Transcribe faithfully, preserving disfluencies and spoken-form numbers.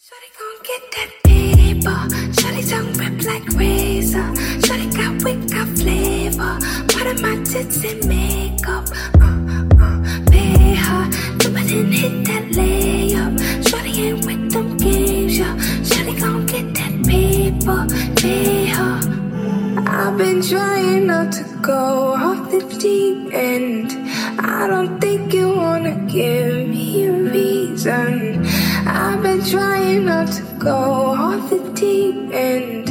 Shawty gon' get that paper. Shawty tongue rip like razor. Shawty got wit, got flavor. Part of my tits and makeup. Uh, uh, pay her. Do it and hit that layup. Shawty ain't with them games, yo. Shawty gon' get that paper. Pay her. I've been trying not to go off the deep end. I don't think you wanna give me a reason. I've been trying not to go off the deep end.